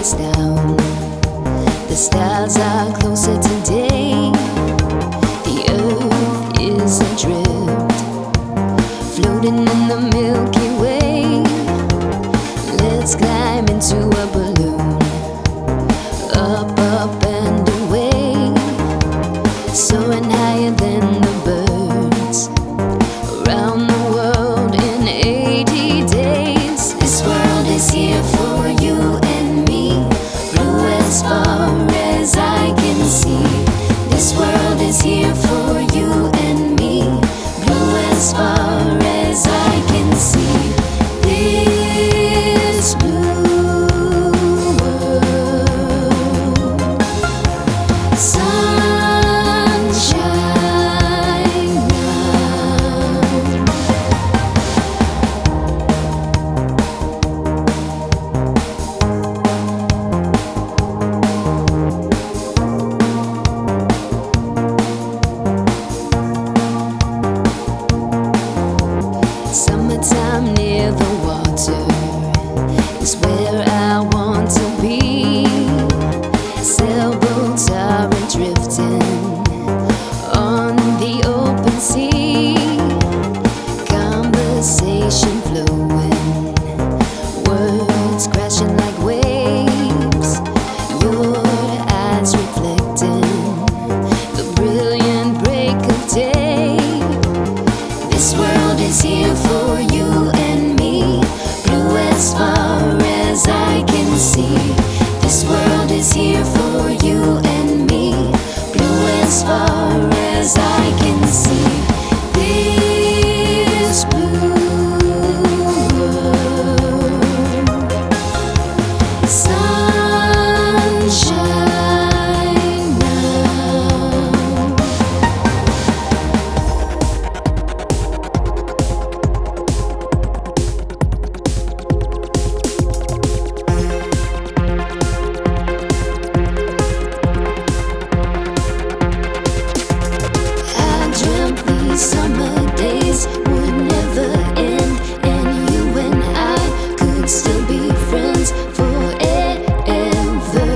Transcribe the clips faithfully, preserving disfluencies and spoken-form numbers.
us down. The stars are closer today. The earth is adrift, floating in the Milky Way. Let's climb into a balloon, up, up and away, soaring higher than the birds, around the world in eighty days. This world is here for you and me, blue as far as I can see. This world is here for you and me, blue as far as I can see. This blue world, sunshine now. Summertime near the water is where I want to be. Sailboats are drifting on the open sea. Conversation flowing, words crashing like waves. Your eyes reflecting the brilliant break of day. This world is here for you and me, blue as far as I can see. This world is here for you and me, blue as far as I can see. This blue world, sunshine now. Summer days would never end, and you and I could still be friends forever.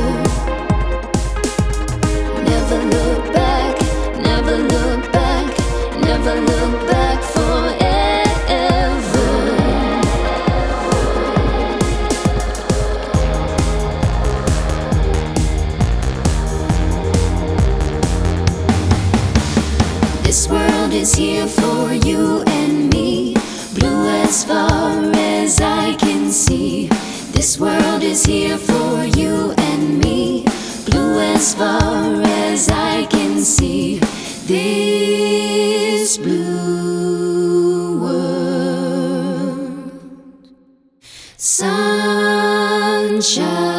Never look back, never look back, never look back forever. This world is here for you and me, blue as far as I can see. This world is here for you and me, blue as far as I can see. This blue world, sunshine.